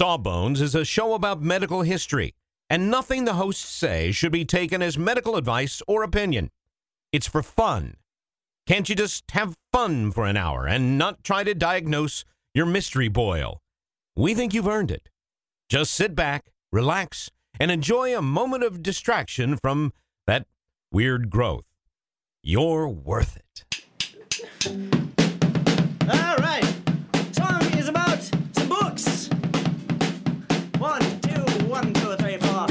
Sawbones is a show about medical history, and nothing the hosts say should be taken as medical advice or opinion. It's for fun. Can't you just have fun for an hour and not try to diagnose your mystery boil? We think you've earned it. Just sit back, relax, and enjoy a moment of distraction from that weird growth. You're worth it. All right. Song is about some books. 1, 2, 1, 2, 3, 4.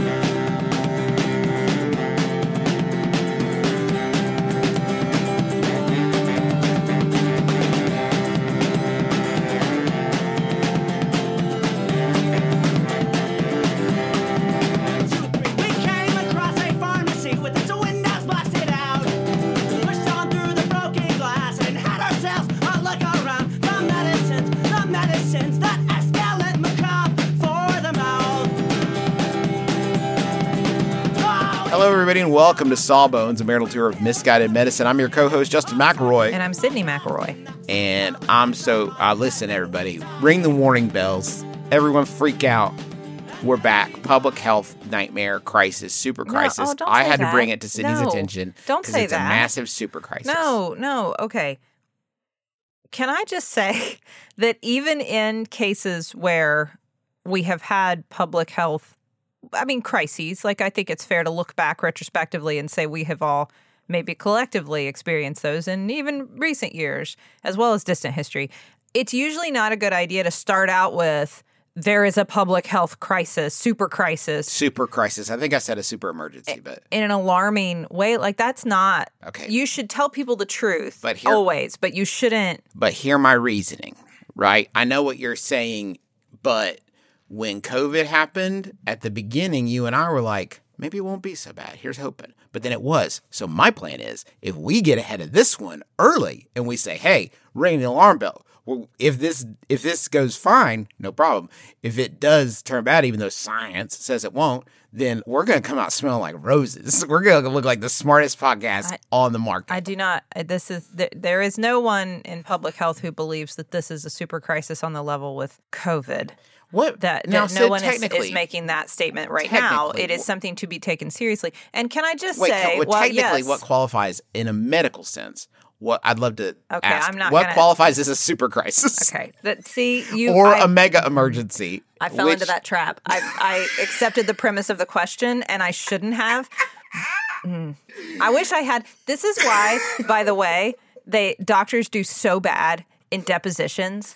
Hello, everybody, and welcome to Sawbones, a marital tour of misguided medicine. I'm your co-host, Justin McElroy. And I'm Sydney McElroy. And I'm listen, everybody, ring the warning bells. Everyone freak out. We're back. Public health nightmare crisis, super crisis. Don't I say had that. to bring it to Sydney's attention. Don't say it's that. a massive super crisis. No, okay. Can I just say that even in cases where we have had public health crises, like I think it's fair to look back retrospectively and say we have all maybe collectively experienced those in even recent years, as well as distant history. It's usually not a good idea to start out with, there is a public health crisis, super crisis. Super crisis. I think I said a super emergency, but in an alarming way. Like, that's not... Okay. You should tell people the truth, But you shouldn't... But hear my reasoning, right? I know what you're saying, but when COVID happened, at the beginning, you and I were like, maybe it won't be so bad. Here's hoping. But then it was. So my plan is, if we get ahead of this one early and we say, hey, ring the alarm bell. Well, if this goes fine, no problem. If it does turn bad, even though science says it won't, then we're going to come out smelling like roses. We're going to look like the smartest podcast on the market. I do not. There is no one in public health who believes that this is a super crisis on the level with COVID. What? That now, no one technically, is making that statement right now. It is something to be taken seriously. And can I just say, technically, yes. What qualifies in a medical sense? What I'd love to ask. I'm not what gonna, qualifies as a super crisis? Okay, a mega emergency. I fell into that trap. I accepted the premise of the question, and I shouldn't have. I wish I had. This is why, by the way, doctors do so bad in depositions.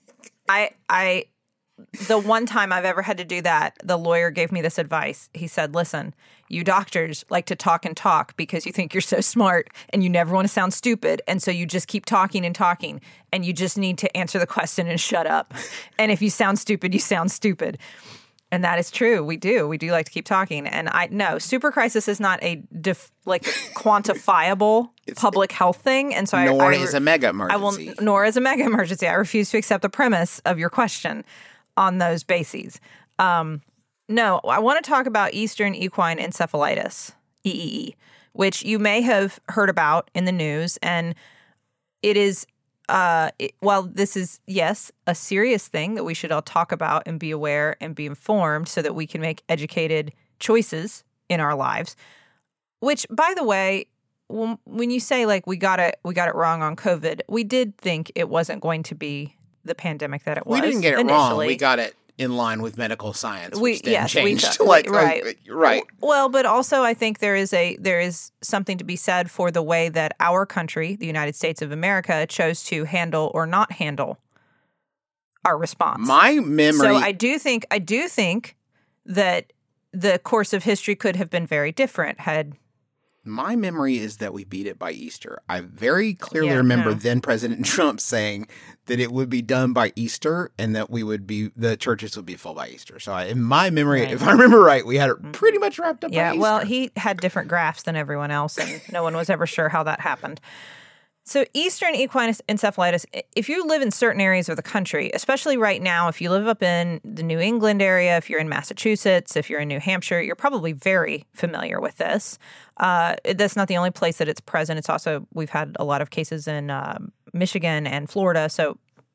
The one time I've ever had to do that, the lawyer gave me this advice. He said, listen, you doctors like to talk and talk because you think you're so smart and you never want to sound stupid. And so you just keep talking and talking and you just need to answer the question and shut up. And if you sound stupid, you sound stupid. And that is true. We do. We do like to keep talking. And no, super crisis is not a quantifiable public health thing. And so nor is a mega emergency. Nor is a mega emergency. I refuse to accept the premise of your question on those bases. No, I want to talk about Eastern equine encephalitis, EEE, which you may have heard about in the news. And it is, while this is, yes, a serious thing that we should all talk about and be aware and be informed so that we can make educated choices in our lives, which, by the way, when you say, like, we got it wrong on COVID, we did think it wasn't going to be the pandemic that it was. We didn't get it initially wrong. We got it in line with medical science, which yes, changed. Right. Well, but also I think there is something to be said for the way that our country, the United States of America, chose to handle or not handle our response. My memory. So I do think that the course of history could have been very different had. My memory is that we beat it by Easter. I very clearly remember then President Trump saying that it would be done by Easter and that the churches would be full by Easter. So in my memory, if I remember right, we had it pretty much wrapped up by Easter. Yeah, well, he had different graphs than everyone else, and no one was ever sure how that happened. So Eastern equine encephalitis, if you live in certain areas of the country, especially right now, if you live up in the New England area, if you're in Massachusetts, if you're in New Hampshire, you're probably very familiar with this. That's not the only place that it's present. It's also, we've had a lot of cases in Michigan and Florida. So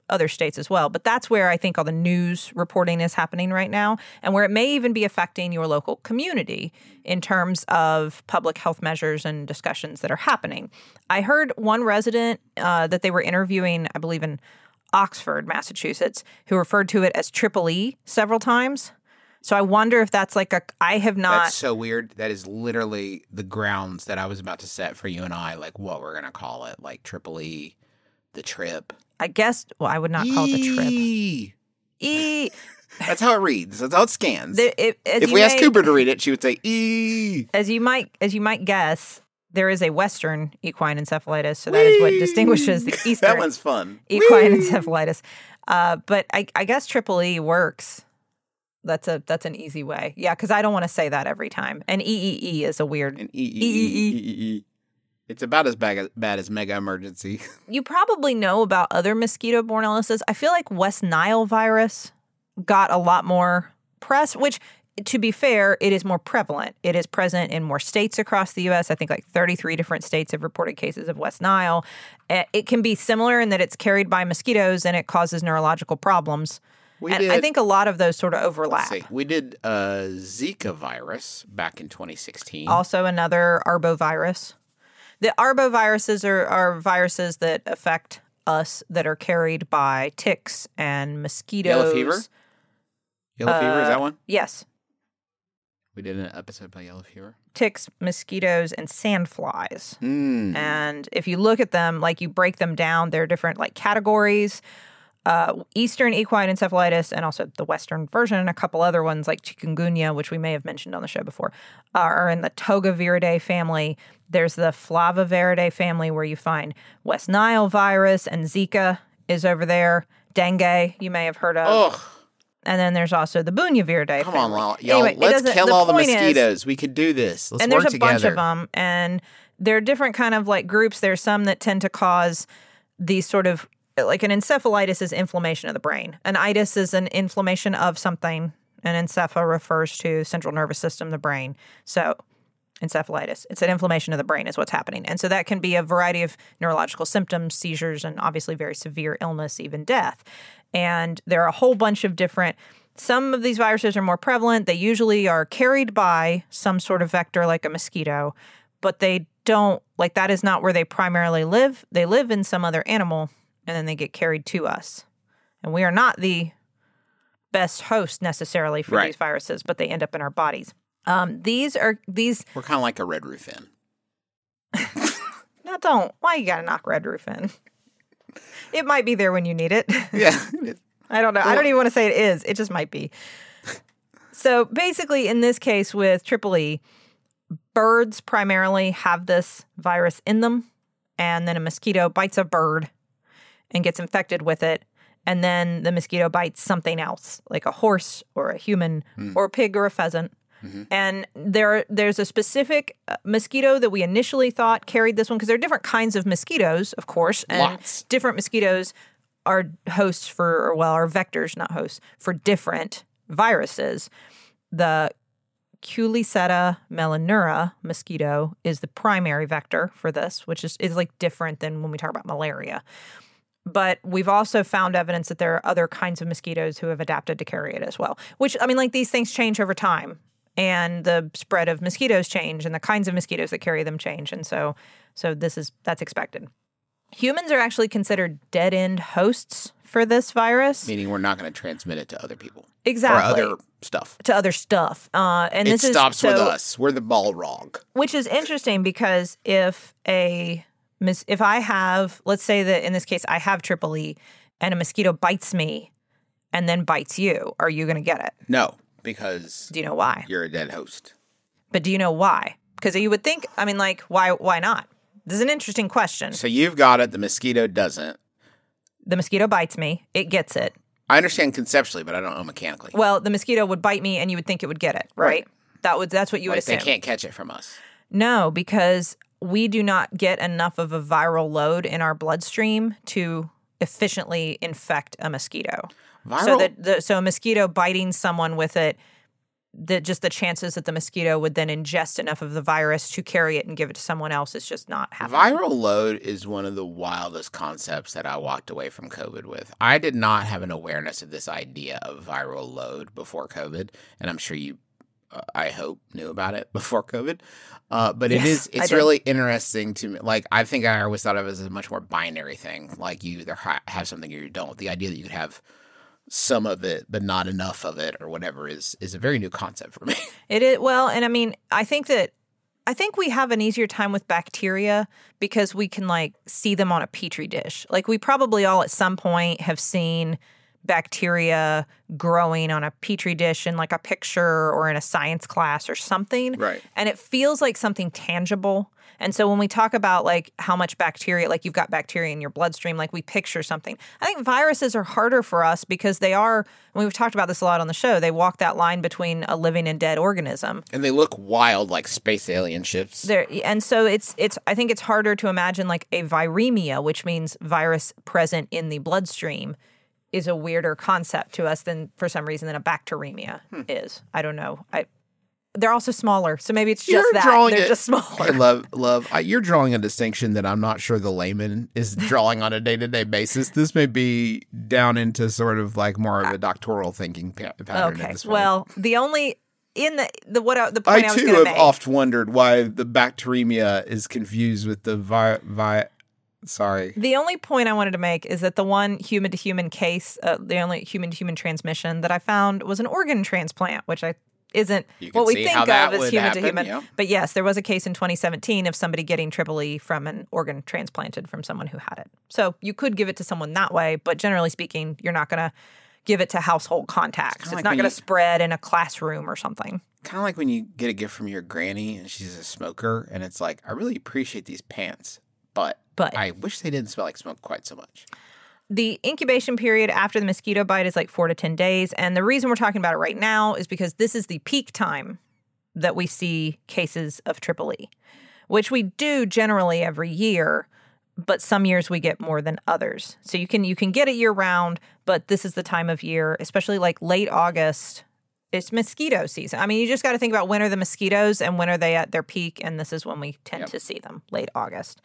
other states as well. But that's where I think all the news reporting is happening right now, and where it may even be affecting your local community in terms of public health measures and discussions that are happening. I heard one resident that they were interviewing, I believe in Oxford, Massachusetts, who referred to it as Triple E several times. So I wonder if that's like I have not. That's so weird. That is literally the grounds that I was about to set for you and I, like what we're going to call it, like Triple E, the trip. I guess, well, I would not call it the trip. E. That's how it reads. That's how it scans. If we asked Cooper to read it, she would say E. As you might guess, there is a Western equine encephalitis, so that is what distinguishes the Eastern That one's fun. equine encephalitis. But I guess Triple E works. That's an easy way. Yeah, because I don't want to say that every time. And EEE is a weird... An EEE. It's about as bad as Mega Emergency. You probably know about other mosquito-borne illnesses. I feel like West Nile virus got a lot more press, which, to be fair, it is more prevalent. It is present in more states across the U.S. I think like 33 different states have reported cases of West Nile. It can be similar in that it's carried by mosquitoes and it causes neurological problems. I think a lot of those sort of overlap. We did Zika virus back in 2016. Also another arbovirus. The arboviruses are viruses that affect us that are carried by ticks and mosquitoes. Yellow fever? Yellow fever, is that one? Yes. We did an episode about yellow fever. Ticks, mosquitoes, and sandflies. And if you look at them, like you break them down, they're different like categories. Eastern equine encephalitis and also the Western version and a couple other ones like chikungunya, which we may have mentioned on the show before, are in the Togaviridae family. There's the Flaviviridae family where you find West Nile virus, and Zika is over there. Dengue, you may have heard of. Ugh. And then there's also the Bunyaviridae Come family. on, y'all. Anyway, let's kill all the mosquitoes. We could do this. Let's and work there's a bunch together. of them, and there are different kind of like groups. There's some that tend to cause these sort of like an encephalitis is inflammation of the brain. An itis is an inflammation of something. And encepha refers to central nervous system, the brain. So encephalitis, it's an inflammation of the brain is what's happening. And so that can be a variety of neurological symptoms, seizures, and obviously very severe illness, even death. And there are a whole bunch of different, some of these viruses are more prevalent. They usually are carried by some sort of vector like a mosquito, but they don't, like that is not where they primarily live. They live in some other animal, and then they get carried to us. And we are not the best host necessarily for these viruses, but they end up in our bodies. These We're kind of like a red roof in. No, don't. Why you gotta knock red roof in? It might be there when you need it. Yeah. I don't know. I don't even want to say it is. It just might be. So basically, in this case with Triple E, birds primarily have this virus in them, and then a mosquito bites a bird and gets infected with it, and then the mosquito bites something else, like a horse or a human or a pig or a pheasant. Mm-hmm. And there's a specific mosquito that we initially thought carried this one, because there are different kinds of mosquitoes, of course, and different mosquitoes are hosts for, or well, are vectors, not hosts, for different viruses. The Culiceta melanura mosquito is the primary vector for this, which is like different than when we talk about malaria. But we've also found evidence that there are other kinds of mosquitoes who have adapted to carry it as well, which, I mean, like these things change over time, and the spread of mosquitoes change and the kinds of mosquitoes that carry them change. And so that's expected. Humans are actually considered dead-end hosts for this virus. Meaning we're not going to transmit it to other people. Exactly. Or other stuff. To other stuff. And it stops with us. We're the Balrog. Which is interesting, because if I have, let's say that in this case, I have Triple E and a mosquito bites me and then bites you, are you going to get it? No, because... Do you know why? You're a dead host. But do you know why? Because you would think, I mean, like, why not? This is an interesting question. So you've got it, the mosquito doesn't. The mosquito bites me, it gets it. I understand conceptually, but I don't know mechanically. Well, the mosquito would bite me and you would think it would get it, right? That's what you would assume. They can't catch it from us. No, because we do not get enough of a viral load in our bloodstream to efficiently infect a mosquito. Viral? So a mosquito biting someone with it just the chances that the mosquito would then ingest enough of the virus to carry it and give it to someone else is just not happening. Viral load is one of the wildest concepts that I walked away from COVID with. I did not have an awareness of this idea of viral load before COVID, and I'm sure you, I hope, knew about it before COVID. But Yes, it's really interesting to me. Like, I think I always thought of it as a much more binary thing. Like, you either have something or you don't. The idea that you could have some of it but not enough of it or whatever is a very new concept for me. It is. Well, and I mean, I think we have an easier time with bacteria because we can like see them on a petri dish. Like we probably all at some point have seen bacteria growing on a petri dish in like a picture or in a science class or something. Right. And it feels like something tangible. And so when we talk about like how much bacteria, like you've got bacteria in your bloodstream, like we picture something. I think viruses are harder for us because they are, and we've talked about this a lot on the show, they walk that line between a living and dead organism. And they look wild like space alien ships. There, and so it's I think it's harder to imagine like a viremia, which means virus present in the bloodstream, is a weirder concept to us than for some reason than a bacteremia is. I don't know. They're also smaller, so maybe it's just they're just smaller. Hey, love. You're drawing a distinction that I'm not sure the layman is drawing on a day-to-day basis. This may be down into sort of like more of a doctoral thinking pattern. Okay. At this point. Well, the only in the point I was I going too to have make. oft wondered why the bacteremia is confused with the Sorry. The only point I wanted to make is that the one human-to-human case, the only human-to-human transmission that I found was an organ transplant, which isn't what we think of as human-to-human. Yeah. But yes, there was a case in 2017 of somebody getting EEE from an organ transplanted from someone who had it. So you could give it to someone that way, but generally speaking, you're not going to give it to household contacts. It's not going to spread in a classroom or something. Kind of like when you get a gift from your granny and she's a smoker, and it's like, I really appreciate these pants, but I wish they didn't smell like smoke quite so much. The incubation period after the mosquito bite is like 4 to 10 days. And the reason we're talking about it right now is because this is the peak time that we see cases of EEE, which we do generally every year, but some years we get more than others. So you can get it year round, but this is the time of year, especially like late August. It's mosquito season. I mean, you just got to think about when are the mosquitoes and when are they at their peak, and this is when we tend to see them, late August.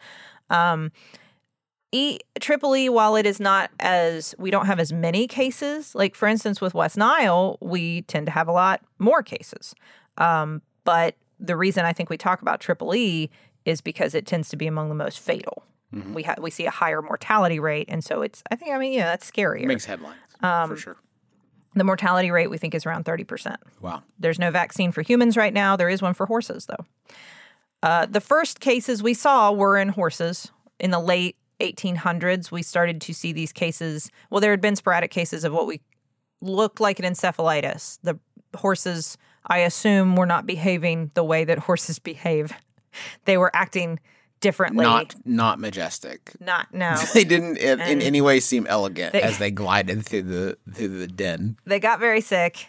EEE, while it is not as, we don't have as many cases, like for instance with West Nile, we tend to have a lot more cases. But the reason I think we talk about EEE is because it tends to be among the most fatal. Mm-hmm. We see a higher mortality rate, and so that's scarier. It makes headlines, for sure. The mortality rate we think is around 30%. Wow. There's no vaccine for humans right now. There is one for horses, though. The first cases we saw were in horses. In the late 1800s, we started to see these cases. Well, there had been sporadic cases of what we looked like an encephalitis. The horses, I assume, were not behaving the way that horses behave. They were acting differently. Not majestic. No. They didn't in any way seem elegant as they glided through the den. They got very sick.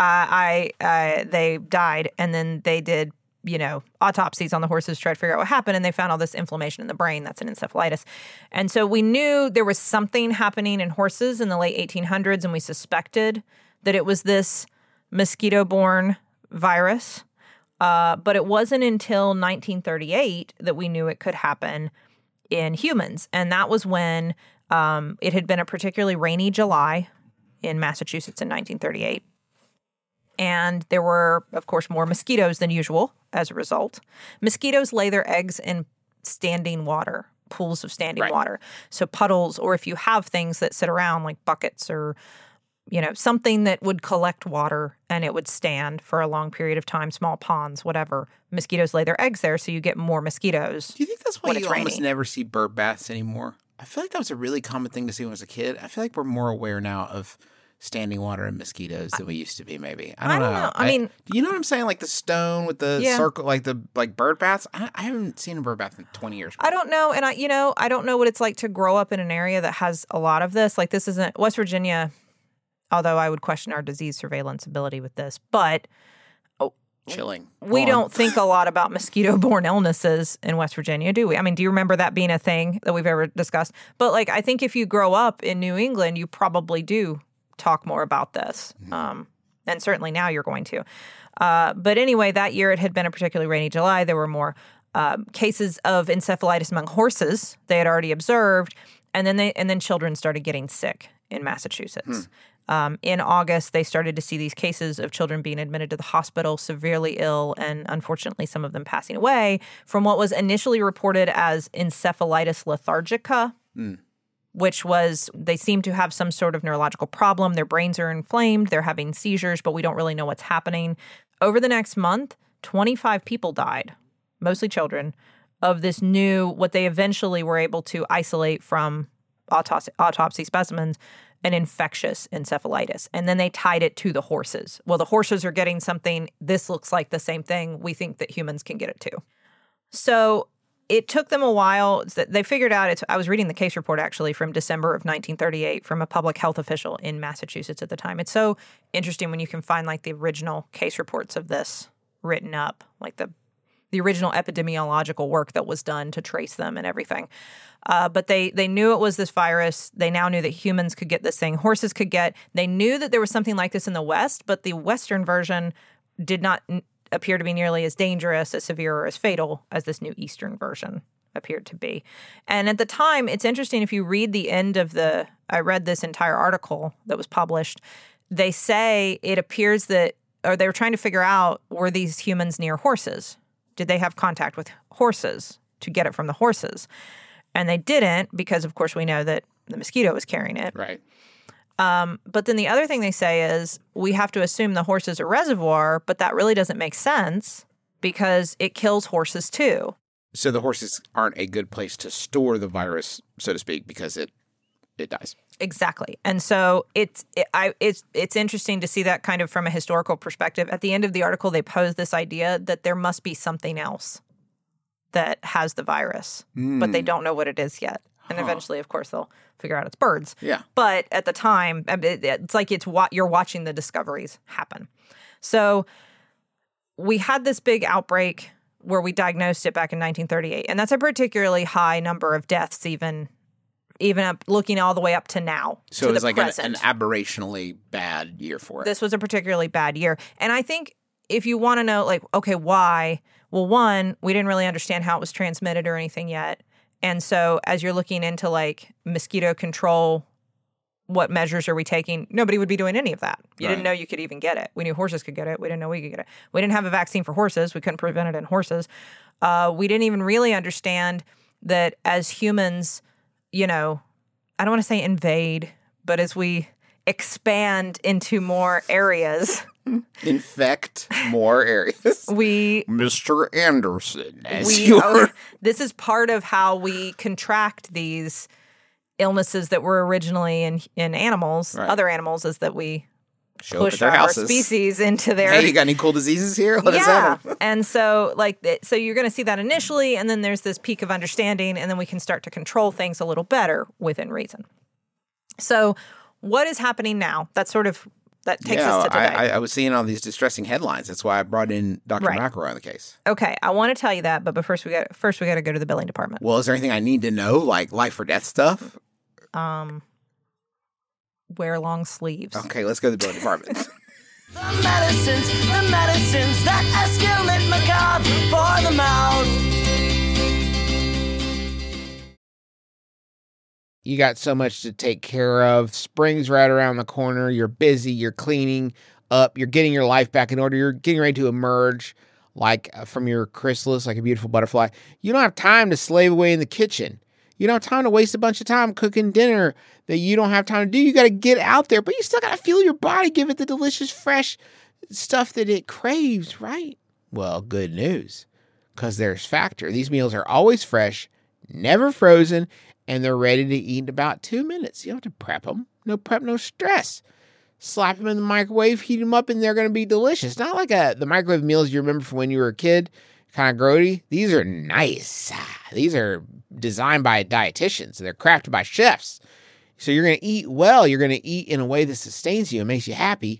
They died, and then they did autopsies on the horses to try to figure out what happened, and they found all this inflammation in the brain. That's an encephalitis. And so we knew there was something happening in horses in the late 1800s, and we suspected that it was this mosquito-borne virus. But it wasn't until 1938 that we knew it could happen in humans. And that was when it had been a particularly rainy July in Massachusetts in 1938. And there were, of course, more mosquitoes than usual as a result. Mosquitoes lay their eggs in standing water, pools of standing water. So puddles, or if you have things that sit around like buckets or, something that would collect water and it would stand for a long period of time, small ponds, whatever. Mosquitoes lay their eggs there, so you get more mosquitoes. Do you think that's why when you it's almost rainy. never see bird baths anymore? I feel like that was a really common thing to see when I was a kid. I feel like we're more aware now of standing water and mosquitoes than we used to be, maybe. I don't know. I mean, you know what I'm saying? Like the stone with the circle, like the bird baths. I haven't seen a bird bath in 20 years. I don't know. And I don't know what it's like to grow up in an area that has a lot of this. Like this isn't West Virginia, although I would question our disease surveillance ability with this, but chilling. We don't think a lot about mosquito-borne illnesses in West Virginia, do we? I mean, do you remember that being a thing that we've ever discussed? But like, I think if you grow up in New England, you probably do talk more about this. And certainly now you're going to. But anyway, that year it had been a particularly rainy July. There were more cases of encephalitis among horses they had already observed. And then children started getting sick in Massachusetts. In August, they started to see these cases of children being admitted to the hospital, severely ill, and unfortunately some of them passing away from what was initially reported as encephalitis lethargica, which was they seem to have some sort of neurological problem. Their brains are inflamed. They're having seizures, but we don't really know what's happening. Over the next month, 25 people died, mostly children, of this new, what they eventually were able to isolate from autopsy specimens, an infectious encephalitis. And then they tied it to the horses. Well, the horses are getting something. This looks like the same thing. We think that humans can get it too. So it took them a while. They figured out, I was reading the case report actually from December of 1938 from a public health official in Massachusetts at the time. It's so interesting when you can find like the original case reports of this written up, like the original epidemiological work that was done to trace them and everything. But they knew it was this virus. They now knew that humans could get this thing. Horses could get. They knew that there was something like this in the West, but the Western version did not appear to be nearly as dangerous, as severe, or as fatal as this new Eastern version appeared to be. And at the time, it's interesting if you read the end of I read this entire article that was published. They say it appears that, or they were trying to figure out, were these humans near horses? Did they have contact with horses to get it from the horses? And they didn't because, of course, we know that the mosquito was carrying it. Right. But then the other thing they say is we have to assume the horse is a reservoir, but that really doesn't make sense because it kills horses too. So the horses aren't a good place to store the virus, so to speak, because it dies. Exactly. And so it's interesting to see that kind of from a historical perspective. At the end of the article, they pose this idea that there must be something else that has the virus, but they don't know what it is yet. And eventually, of course, they'll figure out it's birds. Yeah. But at the time, it's like you're watching the discoveries happen. So we had this big outbreak where we diagnosed it back in 1938. And that's a particularly high number of deaths, even up, looking all the way up to now. So it was like an aberrationally bad year for it. This was a particularly bad year. And I think if you want to know, like, okay, why? Well, one, we didn't really understand how it was transmitted or anything yet. And so as you're looking into like mosquito control, what measures are we taking? Nobody would be doing any of that. You didn't know you could even get it. We knew horses could get it. We didn't know we could get it. We didn't have a vaccine for horses. We couldn't prevent it in horses. We didn't even really understand that as humans, I don't want to say invade, but as we expand into more areas, infect more areas. Mr. Anderson, this is part of how we contract these illnesses that were originally in animals, other animals, is that we push our species into their... Hey, you got any cool diseases here? Let us have them. And so, so you're going to see that initially, and then there's this peak of understanding, and then we can start to control things a little better within reason. So what is happening now? That takes us to today. I was seeing all these distressing headlines. That's why I brought in Dr. McElroy on the case. Okay, I want to tell you that, but first we got to go to the billing department. Well, is there anything I need to know, like life or death stuff? Wear long sleeves. Okay, let's go to the billing department. The medicines that escalate macabre for the mouth. You got so much to take care of. Spring's right around the corner. You're busy. You're cleaning up. You're getting your life back in order. You're getting ready to emerge from your chrysalis like a beautiful butterfly. You don't have time to slave away in the kitchen. You don't have time to waste a bunch of time cooking dinner that you don't have time to do. You got to get out there, but you still got to fuel your body, give it the delicious, fresh stuff that it craves, right? Well, good news, because there's Factor. These meals are always fresh, never frozen, and they're ready to eat in about 2 minutes. You don't have to prep them. No prep, no stress. Slap them in the microwave, heat them up, and they're going to be delicious. Not like the microwave meals you remember from when you were a kid, kind of grody. These are nice. These are designed by dietitians. They're crafted by chefs. So you're going to eat well. You're going to eat in a way that sustains you and makes you happy.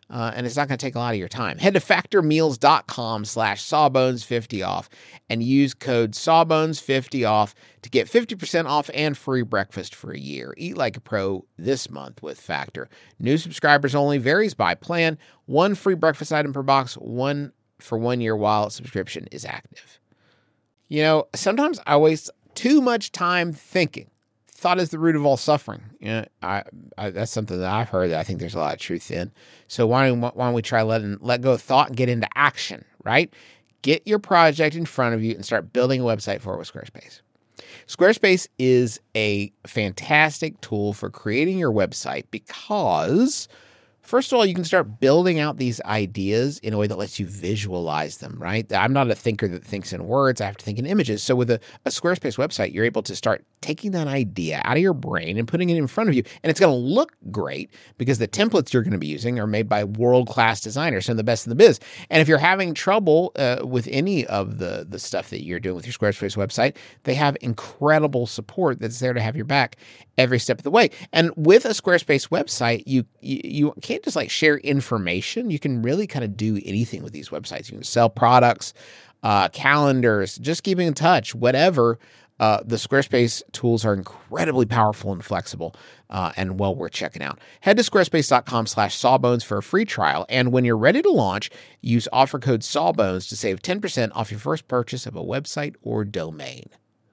and it's not going to take a lot of your time. Head to factormeals.com/sawbones50 off and use code sawbones50 off to get 50% off and free breakfast for a year. Eat like a pro this month with Factor. New subscribers only, varies by plan. 1 free breakfast item per box, 1 for 1 year while subscription is active. You know, sometimes I waste too much time thinking. Thought is the root of all suffering. You know, that's something that I've heard that I think there's a lot of truth in. So why don't we try let go of thought and get into action, right? Get your project in front of you and start building a website for it with Squarespace. Squarespace is a fantastic tool for creating your website because, first of all, you can start building out these ideas in a way that lets you visualize them, right? I'm not a thinker that thinks in words. I have to think in images. So with a Squarespace website, you're able to start taking that idea out of your brain and putting it in front of you. And it's going to look great because the templates you're going to be using are made by world-class designers, some of the best in the biz. And if you're having trouble with any of the stuff that you're doing with your Squarespace website, they have incredible support that's there to have your back every step of the way. And with a Squarespace website, you can't just like share information. You can really kind of do anything with these websites. You can sell products, calendars, just keeping in touch, whatever. The Squarespace tools are incredibly powerful and flexible and well worth checking out. Head to squarespace.com/sawbones for a free trial. And when you're ready to launch, use offer code sawbones to save 10% off your first purchase of a website or domain.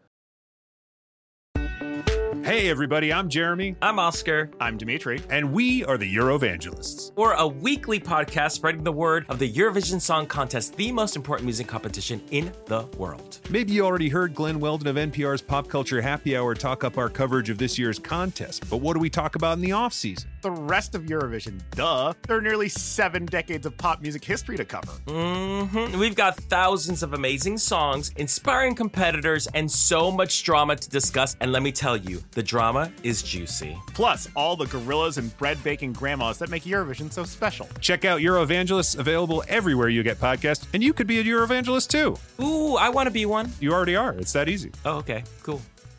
Hey everybody, I'm Jeremy. I'm Oscar. I'm Dimitri. And we are the Eurovangelists. We're a weekly podcast spreading the word of the Eurovision Song Contest, the most important music competition in the world. Maybe you already heard Glenn Weldon of NPR's Pop Culture Happy Hour talk up our coverage of this year's contest. But what do we talk about in the off-season? The rest of Eurovision, duh. There are nearly 7 decades of pop music history to cover. We've got thousands of amazing songs, inspiring competitors, and so much drama to discuss. And let me tell you, the drama is juicy. Plus, all the gorillas and bread-baking grandmas that make Eurovision so special. Check out Eurovangelists, available everywhere you get podcasts, and you could be a Eurovangelist too. Ooh, I want to be one. You already are. It's that easy. Oh, okay, cool.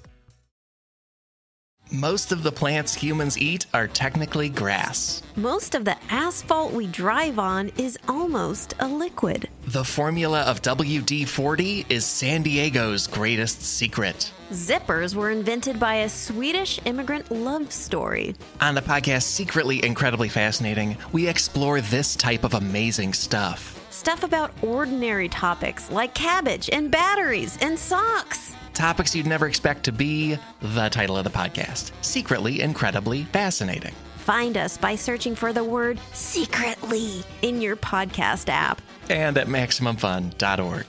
Most of the plants humans eat are technically grass. Most of the asphalt we drive on is almost a liquid. The formula of WD-40 is San Diego's greatest secret. Zippers were invented by a Swedish immigrant love story. On the podcast Secretly Incredibly Fascinating, we explore this type of amazing stuff. Stuff about ordinary topics like cabbage and batteries and socks. Topics you'd never expect to be the title of the podcast. Secretly Incredibly Fascinating. Find us by searching for the word secretly in your podcast app. And at MaximumFun.org.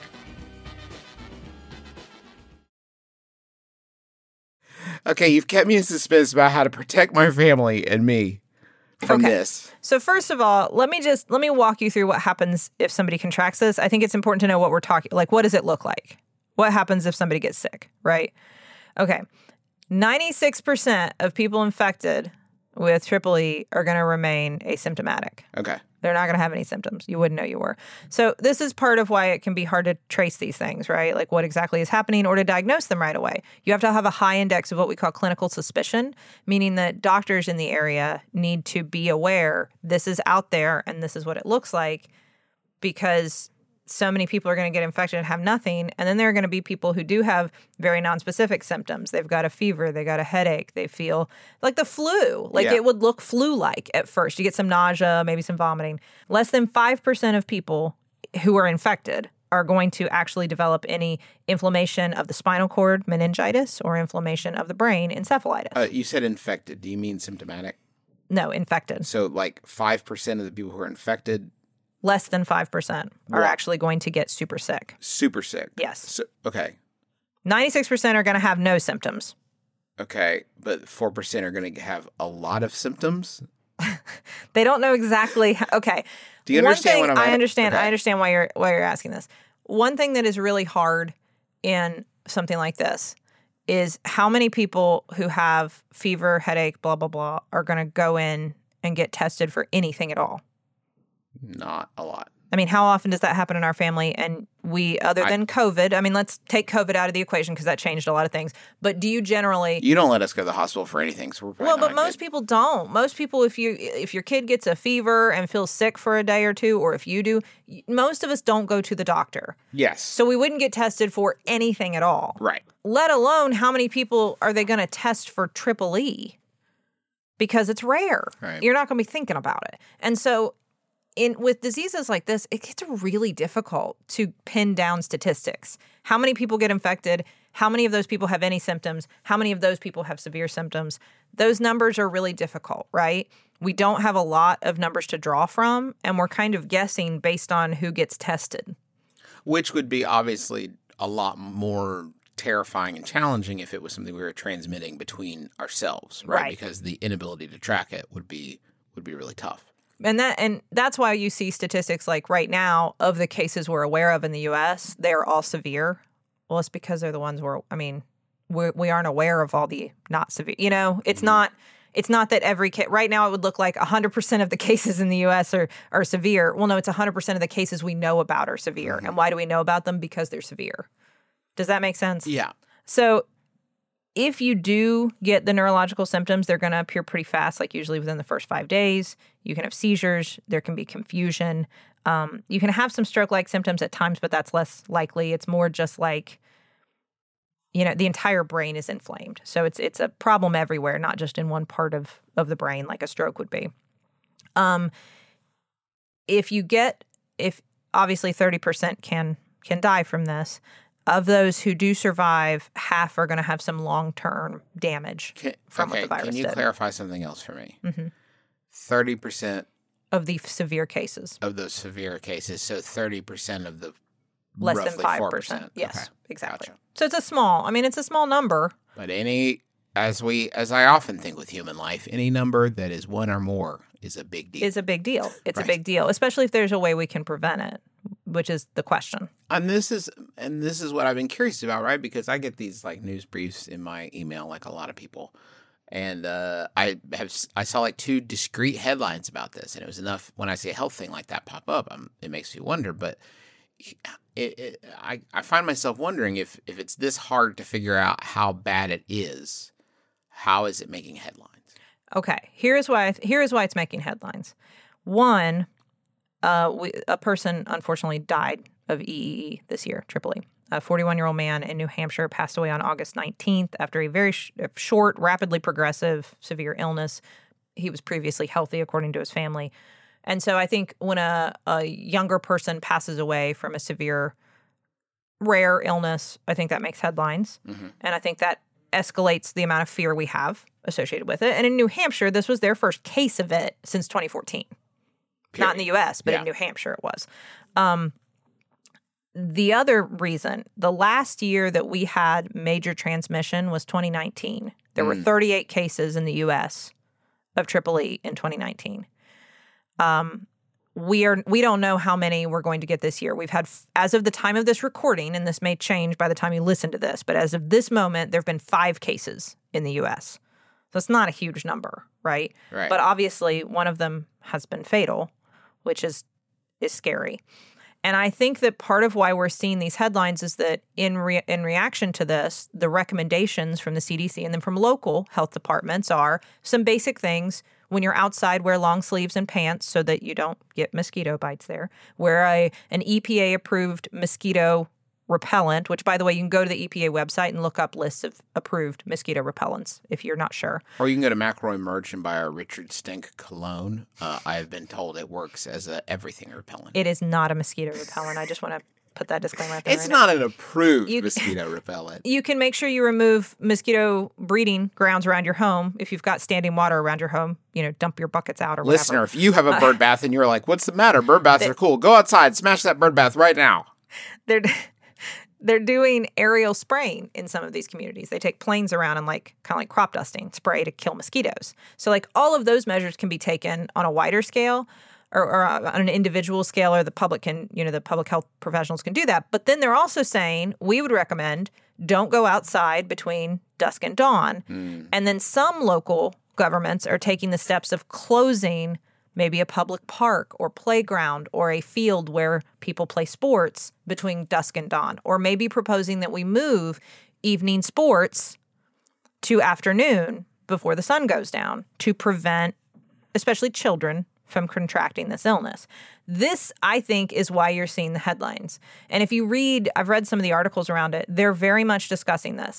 Okay, you've kept me in suspense about how to protect my family and me from this. So first of all, let me walk you through what happens if somebody contracts this. I think it's important to know what we're talking, like what does it look like? What happens if somebody gets sick, right? Okay. 96% of people infected with Triple E are going to remain asymptomatic. Okay. They're not going to have any symptoms. You wouldn't know you were. So this is part of why it can be hard to trace these things, right? Like what exactly is happening or to diagnose them right away. You have to have a high index of what we call clinical suspicion, meaning that doctors in the area need to be aware this is out there and this is what it looks like, because so many people are going to get infected and have nothing. And then there are going to be people who do have very nonspecific symptoms. They've got a fever. They got a headache. They feel like the flu. Like it would look flu-like at first. You get some nausea, maybe some vomiting. Less than 5% of people who are infected are going to actually develop any inflammation of the spinal cord, meningitis, or inflammation of the brain, encephalitis. You said infected. Do you mean symptomatic? No, infected. So like 5% of the people who are infected, less than 5% are actually going to get super sick. Super sick? Yes. So, okay. 96% are going to have no symptoms. Okay, but 4% are going to have a lot of symptoms? They don't know exactly. Okay. Do you understand what I'm I understand. Okay. I understand why you're asking this. One thing that is really hard in something like this is how many people who have fever, headache, blah, blah, blah, are going to go in and get tested for anything at all. Not a lot. I mean, how often does that happen in our family? And other than COVID, I mean, let's take COVID out of the equation because that changed a lot of things. But do you generally... You don't let us go to the hospital for anything, so we're probably Well, not but most good. people don't. Most people, if your kid gets a fever and feels sick for a day or two, or if you do, most of us don't go to the doctor. Yes. So we wouldn't get tested for anything at all. Right. Let alone how many people are they going to test for triple E? Because it's rare. Right. You're not going to be thinking about it. And so with diseases like this, it gets really difficult to pin down statistics. How many people get infected? How many of those people have any symptoms? How many of those people have severe symptoms? Those numbers are really difficult, right? We don't have a lot of numbers to draw from, and we're kind of guessing based on who gets tested. Which would be obviously a lot more terrifying and challenging if it was something we were transmitting between ourselves, right? Because the inability to track it would be really tough. And that's why you see statistics like right now of the cases we're aware of in the U.S., they're all severe. Well, it's because they're the ones we aren't aware of all the not severe. You know, it's not that every case right now it would look like 100% of the cases in the U.S. are severe. Well, no, it's 100% of the cases we know about are severe. And why do we know about them? Because they're severe. Does that make sense? Yeah. So if you do get the neurological symptoms, they're going to appear pretty fast, like usually within the first 5 days. You can have seizures. There can be confusion. You can have some stroke-like symptoms at times, but that's less likely. It's more just like, the entire brain is inflamed. So it's a problem everywhere, not just in one part of the brain like a stroke would be. If obviously 30% can die from this. Of those who do survive, half are going to have some long-term damage from what the virus did. Can you clarify something else for me? 30% of the severe cases. Of those severe cases. So 30% of the less roughly than 5%. 4%. Yes, Okay. exactly. Gotcha. So it's a small number. But as I often think with human life, any number that is one or more is a big deal. It's a big deal. It's Right. a big deal, especially if there's a way we can prevent it, which is the question. And this is what I've been curious about, right? Because I get these like news briefs in my email, like a lot of people, and I saw like 2 discrete headlines about this, and it was enough. When I see a health thing like that pop up, it makes me wonder. But I find myself wondering if it's this hard to figure out how bad it is, how is it making headlines? Okay, here is why it's making headlines. One, a person unfortunately died of EEE this year, triple E. A 41-year-old man in New Hampshire passed away on August 19th after a very short, rapidly progressive, severe illness. He was previously healthy, according to his family. And so I think when a younger person passes away from a severe, rare illness, I think that makes headlines. Mm-hmm. And I think that escalates the amount of fear we have associated with it. And in New Hampshire, this was their first case of it since 2014. Period. Not in the U.S., but in New Hampshire it was. The other reason, the last year that we had major transmission was 2019. There were 38 cases in the U.S. of triple E in 2019. We don't know how many we're going to get this year. We've had, as of the time of this recording, and this may change by the time you listen to this, but as of this moment, there have been 5 cases in the U.S. So it's not a huge number, right? Right. But obviously, one of them has been fatal, which is scary. And I think that part of why we're seeing these headlines is that in reaction to this, the recommendations from the CDC and then from local health departments are some basic things. When you're outside, wear long sleeves and pants so that you don't get mosquito bites there. Wear an EPA-approved mosquito repellent, which, by the way, you can go to the EPA website and look up lists of approved mosquito repellents if you're not sure. Or you can go to McElroy Merch and buy our Richard Stink cologne. I have been told it works as a everything repellent. It is not a mosquito repellent. I just want to put that disclaimer out there. It's not an approved mosquito repellent. You can make sure you remove mosquito breeding grounds around your home. If you've got standing water around your home, dump your buckets out or whatever. Listener, if you have a bird bath and you're like, what's the matter? Bird baths are cool. Go outside, smash that bird bath right now. They're doing aerial spraying in some of these communities. They take planes around and kind of like crop dusting, spray to kill mosquitoes. So all of those measures can be taken on a wider scale or on an individual scale, or the public can, the public health professionals can do that. But then they're also saying, we would recommend don't go outside between dusk and dawn. And then some local governments are taking the steps of closing maybe a public park or playground or a field where people play sports between dusk and dawn, or maybe proposing that we move evening sports to afternoon before the sun goes down to prevent, especially children, from contracting this illness. This, I think, is why you're seeing the headlines. And if you read, I've read some of the articles around it, they're very much discussing this.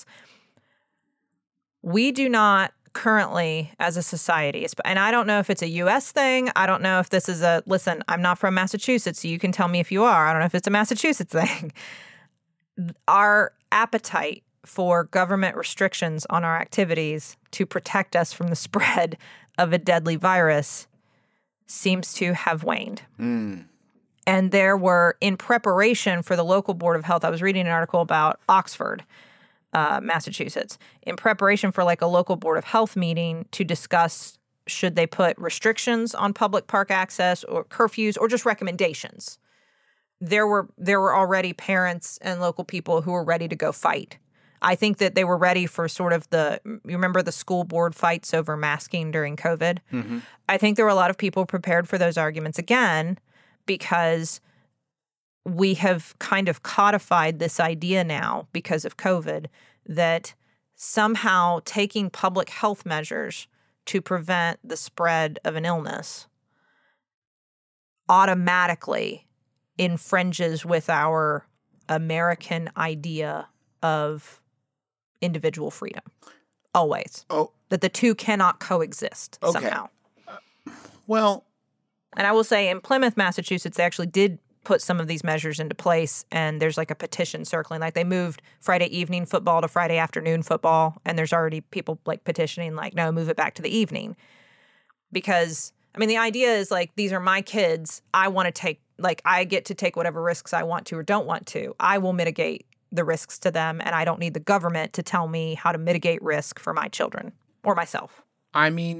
We do not currently, as a society, and I don't know if it's a U.S. thing. I don't know if this is listen, I'm not from Massachusetts, so you can tell me if you are. I don't know if it's a Massachusetts thing. Our appetite for government restrictions on our activities to protect us from the spread of a deadly virus seems to have waned. And there were, in preparation for the local Board of Health, I was reading an article about Oxford, Massachusetts, in preparation for like a local Board of Health meeting to discuss should they put restrictions on public park access or curfews or just recommendations. There were already parents and local people who were ready to go fight. I think that they were ready for sort of you remember the school board fights over masking during COVID? Mm-hmm. I think there were a lot of people prepared for those arguments again because we have kind of codified this idea now because of COVID that somehow taking public health measures to prevent the spread of an illness automatically infringes with our American idea of individual freedom. Always. Oh. That the two cannot coexist somehow. Well. And I will say in Plymouth, Massachusetts, they actually did put some of these measures into place, and there's like a petition circling. Like they moved Friday evening football to Friday afternoon football, and there's already people like petitioning like, no, move it back to the evening. Because, I mean, the idea is like, these are my kids. I want to take, like, I get to take whatever risks I want to or don't want to. I will mitigate the risks to them, and I don't need the government to tell me how to mitigate risk for my children or myself. I mean,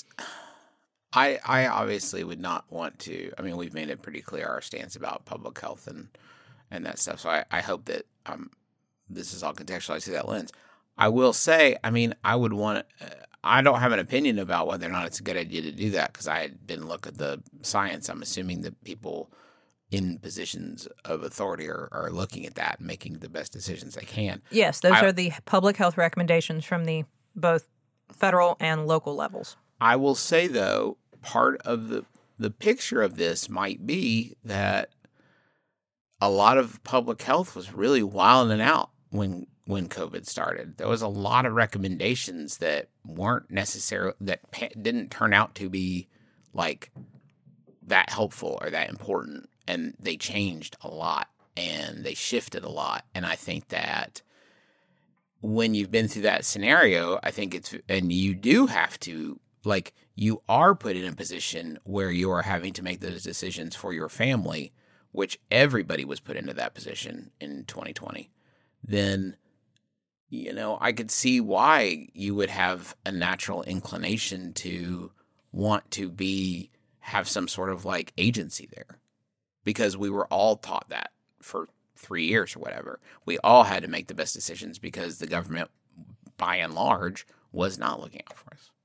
I obviously would not want to. I mean, we've made it pretty clear our stance about public health and that stuff. So I hope that this is all contextualized through that lens. I will say, I mean, I don't have an opinion about whether or not it's a good idea to do that because I didn't look at the science. I'm assuming that people in positions of authority are looking at that and making the best decisions they can. Yes, those are the public health recommendations from the both federal and local levels. I will say, though, part of the picture of this might be that a lot of public health was really wilding out when COVID started. There was a lot of recommendations that weren't necessarily, that didn't turn out to be like that helpful or that important. And they changed a lot and they shifted a lot. And I think that when you've been through that scenario, I think and you do have to, like, you are put in a position where you are having to make those decisions for your family, which everybody was put into that position in 2020. Then, you know, I could see why you would have a natural inclination to want to have some sort of like agency there. Because we were all taught that for 3 years or whatever. We all had to make the best decisions because the government, by and large, was not looking out for us.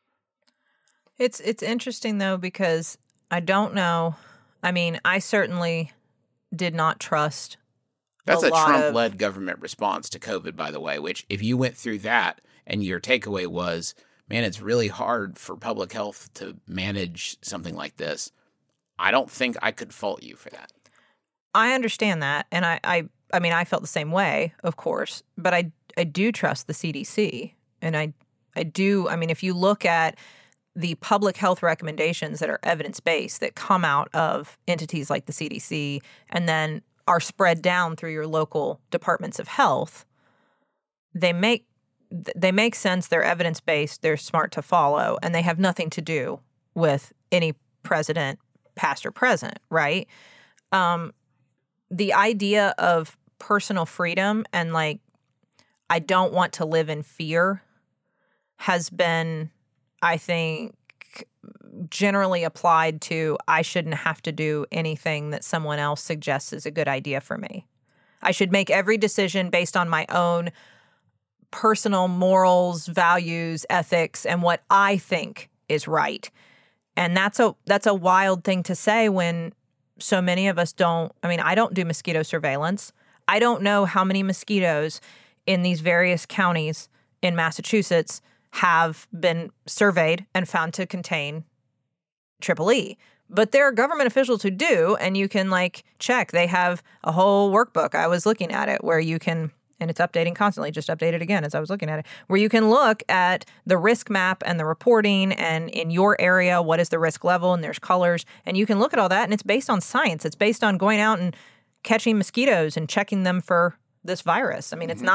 It's interesting, though, because I don't know. I mean, I certainly did not trust That's a Trump-led government response to COVID, by the way, which if you went through that and your takeaway was, man, it's really hard for public health to manage something like this, I don't think I could fault you for that. I understand that. And I mean, I felt the same way, of course, but I do trust the CDC. And I do. I mean, if you look at the public health recommendations that are evidence-based that come out of entities like the CDC and then are spread down through your local departments of health, they make sense. They're evidence-based. They're smart to follow, and they have nothing to do with any president, past or present, right? The idea of personal freedom and like, I don't want to live in fear has been, I think, generally applied to I shouldn't have to do anything that someone else suggests is a good idea for me. I should make every decision based on my own personal morals, values, ethics, and what I think is right. And that's a wild thing to say when so many of us don't. I mean, I don't do mosquito surveillance. I don't know how many mosquitoes in these various counties in Massachusetts have been surveyed and found to contain triple E. But there are government officials who do, and you can check. They have a whole workbook. I was looking at it where you can, and it's updating constantly, just updated again as I was looking at it, where you can look at the risk map and the reporting, and in your area, what is the risk level, and there's colors, and you can look at all that, and it's based on science. It's based on going out and catching mosquitoes and checking them for this virus. I mean, it's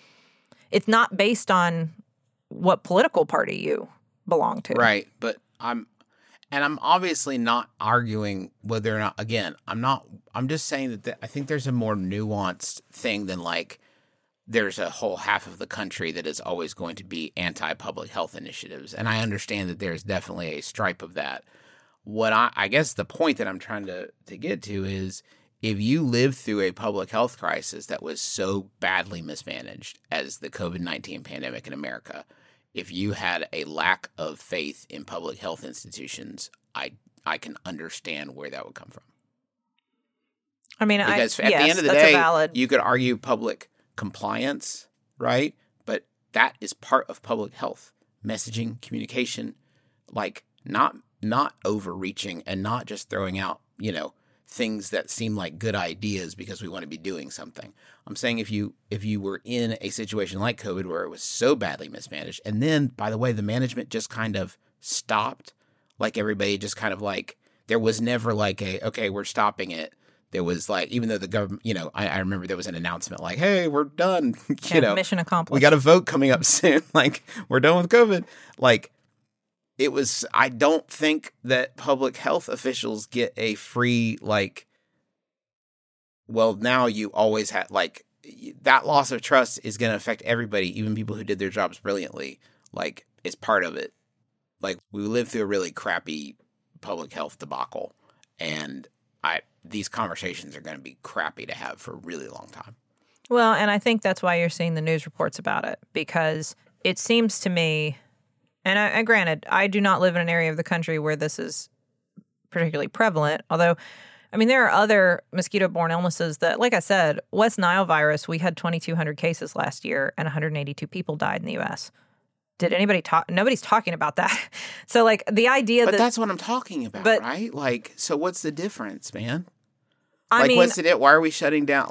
not based on what political party you belong to. Right, but I'm obviously not arguing whether or not, again, I'm just saying that I think there's a more nuanced thing than there's a whole half of the country that is always going to be anti-public health initiatives. And I understand that there's definitely a stripe of that. What I guess the point that I'm trying to get to is, if you lived through a public health crisis that was so badly mismanaged as the COVID-19 pandemic in America, if you had a lack of faith in public health institutions, I can understand where that would come from. I mean, because at the end of the day, you could argue public compliance, right? But that is part of public health, messaging, communication, not overreaching and not just throwing out, things that seem like good ideas because we want to be doing something. I'm saying if you were in a situation like COVID where it was so badly mismanaged, and then, by the way, the management just kind of stopped, everybody just kind of there was never okay, we're stopping it. There was even though the government, I remember there was an announcement hey, we're done. Mission accomplished. We got a vote coming up soon. We're done with COVID. It was, I don't think that public health officials get a free, well, now you always have, that loss of trust is going to affect everybody, even people who did their jobs brilliantly, is part of it. We lived through a really crappy public health debacle, and these conversations are going to be crappy to have for a really long time. Well, and I think that's why you're seeing the news reports about it, because it seems to me... And granted, I do not live in an area of the country where this is particularly prevalent, although, I mean, there are other mosquito-borne illnesses that, like I said, West Nile virus, we had 2,200 cases last year and 182 people died in the U.S. Did anybody talk? Nobody's talking about that. So, the idea But that's what I'm talking about, right? So what's the difference, man? I mean, what's the why are we shutting down?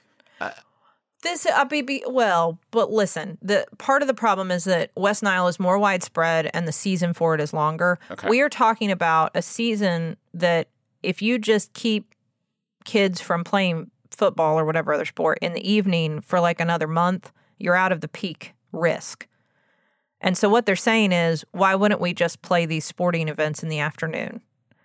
But listen, the part of the problem is that West Nile is more widespread and the season for it is longer. Okay. We are talking about a season that if you just keep kids from playing football or whatever other sport in the evening for another month, you're out of the peak risk. And so what they're saying is, why wouldn't we just play these sporting events in the afternoon?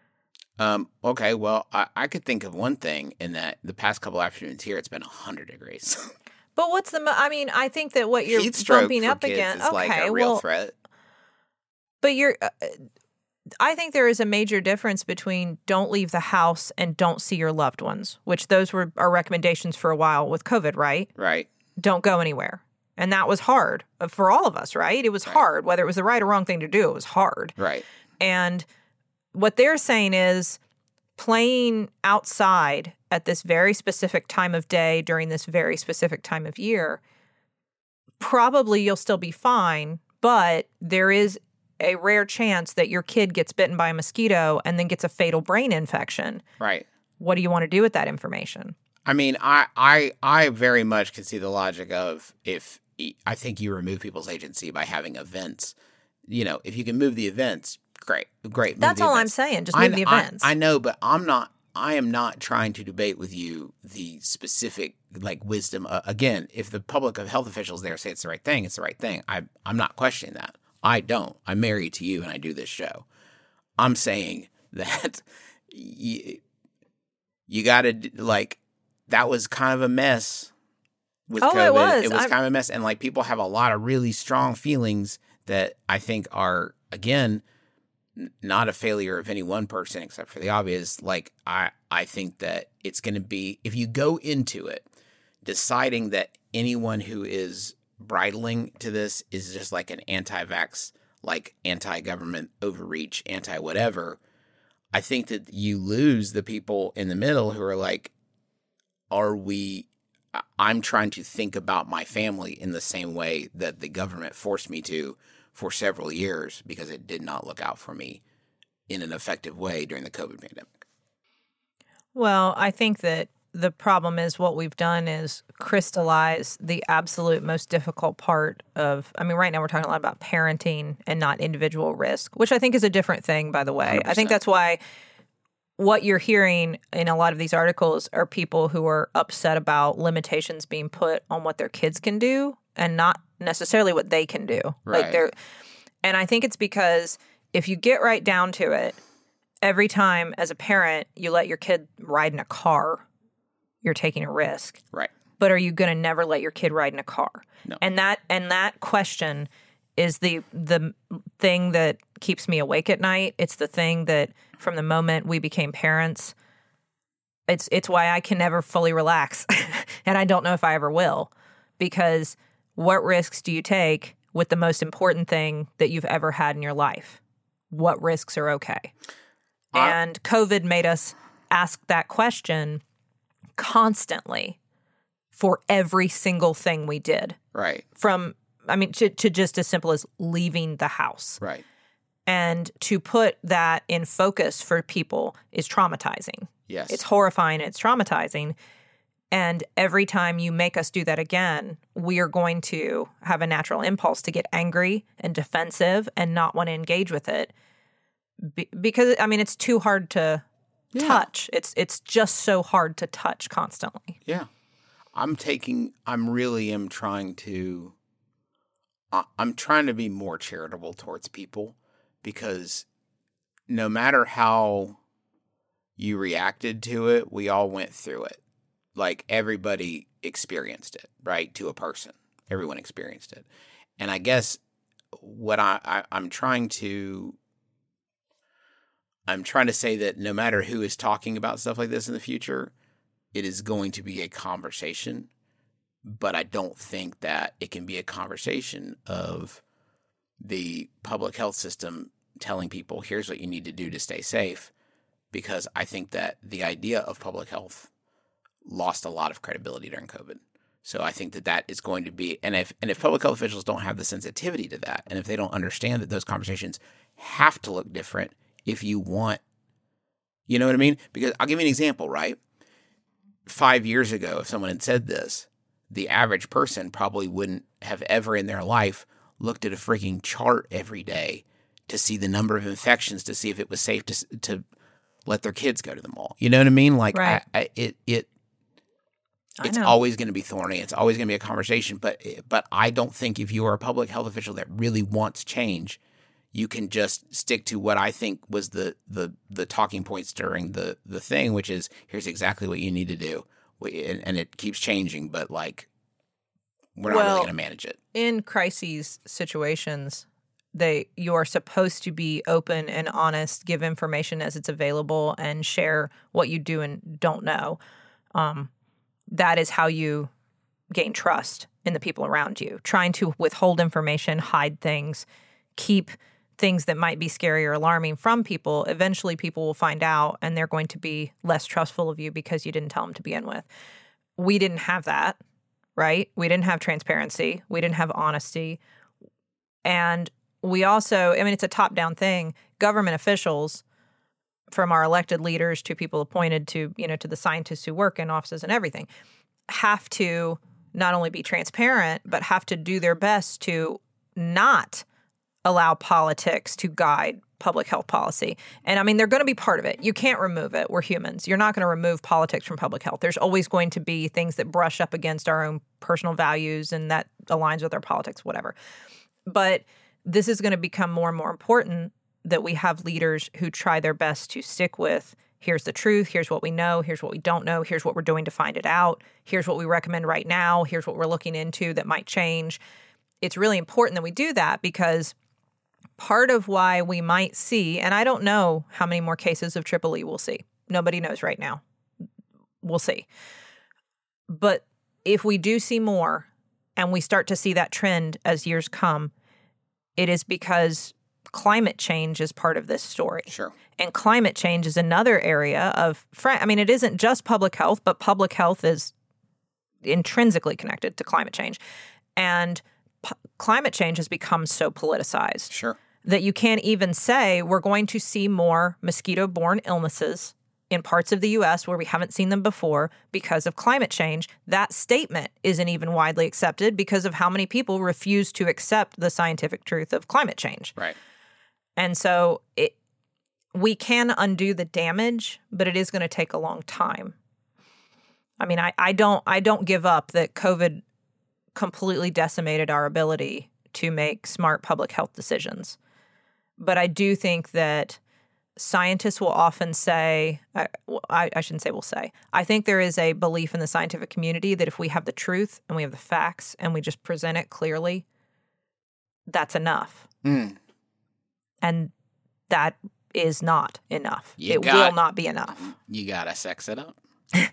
Okay, well, I could think of one thing in that the past couple afternoons here, it's been 100 degrees. But I think that what you're heat stroke bumping for up kids against, is a real threat. But I think there is a major difference between don't leave the house and don't see your loved ones, which those were our recommendations for a while with COVID, right? Right. Don't go anywhere. And that was hard for all of us, right? It was hard. Whether it was the right or wrong thing to do, it was hard. Right. And what they're saying is playing outside at this very specific time of day during this very specific time of year, probably you'll still be fine, but there is a rare chance that your kid gets bitten by a mosquito and then gets a fatal brain infection. Right. What do you want to do with that information? I mean, I very much can see the logic of I think you remove people's agency by having events. If you can move the events, great. That's all I'm saying. Just move the events. I know, but I am not trying to debate with you the specific wisdom. Again, if the public health officials there say it's the right thing, it's the right thing. I'm not questioning that. I don't. I'm married to you and I do this show. I'm saying that you got to that was kind of a mess with COVID. It was. It was kind of a mess, and people have a lot of really strong feelings that I think are, again, not a failure of any one person except for the obvious. I think that it's going to be, if you go into it deciding that anyone who is bridling to this is just an anti-vax like anti-government overreach, anti-whatever, I think that you lose the people in the middle who are like, I'm trying to think about my family in the same way that the government forced me to for several years because it did not look out for me in an effective way during the COVID pandemic. Well, I think that the problem is what we've done is crystallize the absolute most difficult part of, I mean, right now we're talking a lot about parenting and not individual risk, which I think is a different thing, by the way. 100%. I think that's why what you're hearing in a lot of these articles are people who are upset about limitations being put on what their kids can do and not necessarily what they can do. Right. And I think it's because if you get right down to it, every time as a parent you let your kid ride in a car, you're taking a risk. Right. But are you going to never let your kid ride in a car? No. And that question is the thing that keeps me awake at night. It's the thing that from the moment we became parents, it's why I can never fully relax. And I don't know if I ever will, because what risks do you take with the most important thing that you've ever had in your life? What risks are okay? And COVID made us ask that question constantly for every single thing we did. Right. To just as simple as leaving the house. Right. And to put that in focus for people is traumatizing. Yes. It's horrifying. It's traumatizing. And every time you make us do that again, we are going to have a natural impulse to get angry and defensive and not want to engage with it. Because, I mean, it's too hard to touch. It's just so hard to touch constantly. Yeah. I'm trying to be more charitable towards people, because no matter how you reacted to it, we all went through it. Like, everybody experienced it, right? To a person. Everyone experienced it. And I guess what I'm trying to say that no matter who is talking about stuff like this in the future, it is going to be a conversation. But I don't think that it can be a conversation of the public health system telling people, here's what you need to do to stay safe, because I think that the idea of public health lost a lot of credibility during COVID. So I think that is going to be, and if public health officials don't have the sensitivity to that, and if they don't understand that those conversations have to look different if you want, you know what I mean? Because I'll give you an example, right? 5 years ago, if someone had said this, the average person probably wouldn't have ever in their life looked at a freaking chart every day to see the number of infections, to see if it was safe to let their kids go to the mall. You know what I mean? Like, right. It's always going to be thorny. It's always going to be a conversation. But I don't think if you are a public health official that really wants change, you can just stick to what I think was the talking points during the thing, which is, here's exactly what you need to do. And it keeps changing, but like, we're not really going to manage it. In crises situations, you are supposed to be open and honest, give information as it's available, and share what you do and don't know. That is how you gain trust in the people around you. Trying to withhold information, hide things, keep things that might be scary or alarming from people, eventually people will find out and they're going to be less trustful of you because you didn't tell them to begin with. We didn't have that, right? We didn't have transparency. We didn't have honesty. And we also, I mean, it's a top-down thing. Government officials, from our elected leaders to people appointed to, to the scientists who work in offices and everything, have to not only be transparent, but have to do their best to not allow politics to guide public health policy. And I mean, they're going to be part of it. You can't remove it. We're humans. You're not going to remove politics from public health. There's always going to be things that brush up against our own personal values and that aligns with our politics, whatever. But this is going to become more and more important, that we have leaders who try their best to stick with, here's the truth, here's what we know, here's what we don't know, here's what we're doing to find it out, here's what we recommend right now, here's what we're looking into that might change. It's really important that we do that, because part of why we might see, and I don't know how many more cases of Triple E we'll see. Nobody knows right now. We'll see. But if we do see more and we start to see that trend as years come, it is because climate change is part of this story. Sure. And climate change is another area of, it isn't just public health, but public health is intrinsically connected to climate change. And climate change has become so politicized. Sure. That you can't even say we're going to see more mosquito-borne illnesses in parts of the U.S. where we haven't seen them before because of climate change. That statement isn't even widely accepted because of how many people refuse to accept the scientific truth of climate change. Right. And so we can undo the damage, but it is going to take a long time. I mean, I don't give up that COVID completely decimated our ability to make smart public health decisions. But I do think that scientists will often say, I shouldn't say will say, I think there is a belief in the scientific community that if we have the truth and we have the facts and we just present it clearly, that's enough. And that is not enough. Will not be enough. You gotta sex it up.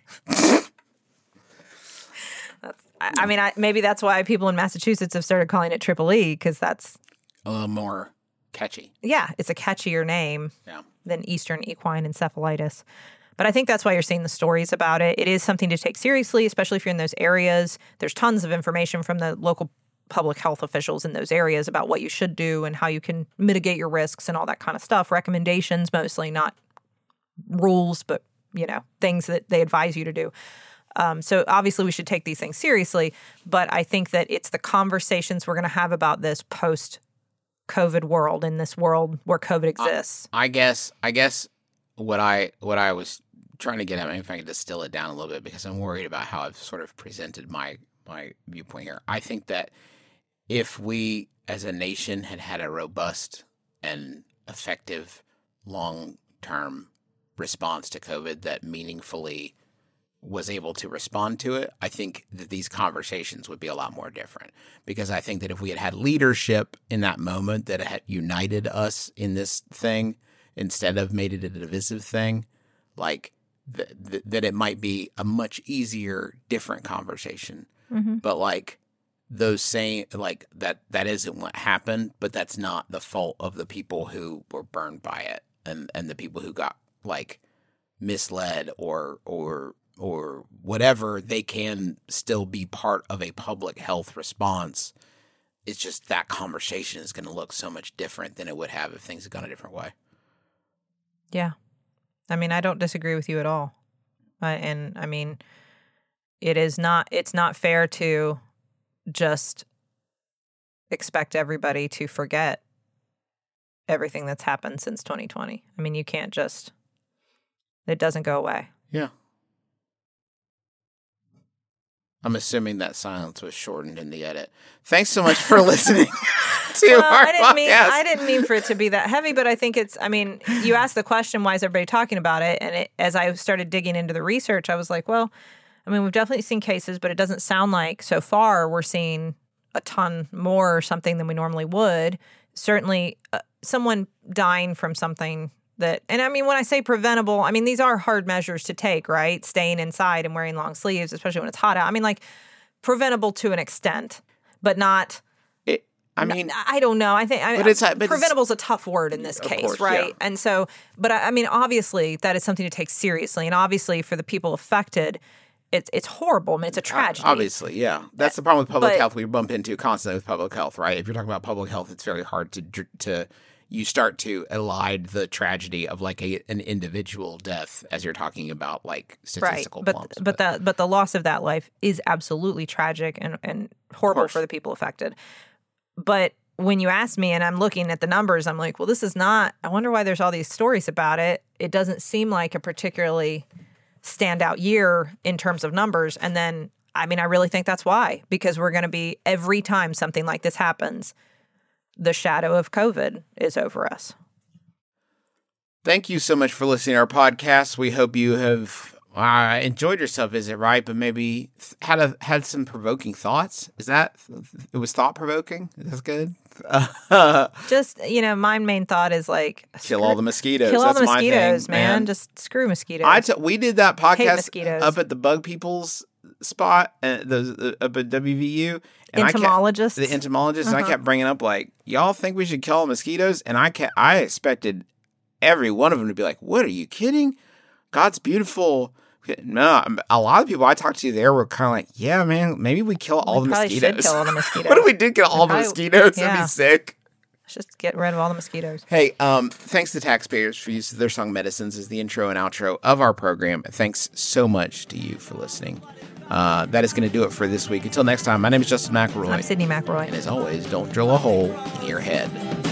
Maybe that's why people in Massachusetts have started calling it Triple E, because that's a little more catchy. Yeah, it's a catchier name than Eastern equine encephalitis. But I think that's why you're seeing the stories about it. It is something to take seriously, especially if you're in those areas. There's tons of information from the local public health officials in those areas about what you should do and how you can mitigate your risks and all that kind of stuff. Recommendations mostly, not rules, but, things that they advise you to do. So obviously we should take these things seriously, but I think that it's the conversations we're going to have about this post-COVID world, in this world where COVID exists. I guess what I was trying to get at, maybe if I can distill it down a little bit, because I'm worried about how I've sort of presented my viewpoint here. I think that if we as a nation had a robust and effective long-term response to COVID that meaningfully was able to respond to it, I think that these conversations would be a lot more different. Because I think that if we had leadership in that moment that had united us in this thing instead of made it a divisive thing, like that it might be a much easier, different conversation. Mm-hmm. But like those saying like that isn't what happened, but that's not the fault of the people who were burned by it and the people who got like misled or whatever. They can still be part of a public health response. It's just that conversation is going to look so much different than it would have if things had gone a different way. Yeah. I mean, I don't disagree with you at all. And I mean, it's not fair to just expect everybody to forget everything that's happened since 2020. I mean, you can't just, it doesn't go away. Yeah. I'm assuming that silence was shortened in the edit. Thanks so much for listening to our podcast. I didn't mean for it to be that heavy, but I think you asked the question, why is everybody talking about it? And as I started digging into the research, I was like, well, I mean, we've definitely seen cases, but it doesn't sound like so far we're seeing a ton more or something than we normally would. Certainly someone dying from something that, and I mean, when I say preventable, I mean, these are hard measures to take, right? Staying inside and wearing long sleeves, especially when it's hot out. I mean, like preventable to an extent, but not. I don't know. I think preventable is a tough word in this case, course, right? Yeah. And so, but I mean, obviously that is something to take seriously. And obviously for the people affected, it's horrible. I mean, it's a tragedy. Obviously, yeah. That's the problem with public health we bump into constantly with public health, right? If you're talking about public health, it's very hard to you start to elide the tragedy of like an individual death as you're talking about like statistical bumps. But the loss of that life is absolutely tragic and horrible for the people affected. But when you ask me and I'm looking at the numbers, I'm like, well, this is not, I wonder why there's all these stories about it. It doesn't seem like a particularly standout year in terms of numbers. And then, I mean, I really think that's why, because we're going to be, every time something like this happens, the shadow of COVID is over us. Thank you so much for listening to our podcast. We hope you have enjoyed yourself, is it right? But maybe had some provoking thoughts. It was thought-provoking? That's good. Just, my main thought is like... Kill all the mosquitoes. Kill all That's the mosquitoes, my thing, man. Just screw mosquitoes. We did that podcast mosquitoes. up at the Bug People's spot, those up at WVU. And Entomologists? The entomologists, and I kept bringing up, like, y'all think we should kill all mosquitoes? And I expected every one of them to be like, what, are you kidding? God's beautiful. No, a lot of people I talked to there were kind of like, yeah, man, maybe we kill all the mosquitoes. Should kill all the mosquitoes. What if we did kill all the mosquitoes? Yeah. That'd be sick. Let's just get rid of all the mosquitoes. Hey, thanks to Taxpayers for use of their song Medicines as the intro and outro of our program. Thanks so much to you for listening. That is going to do it for this week. Until next time, my name is Justin McElroy. I'm Sydney McElroy. And as always, don't drill a hole in your head.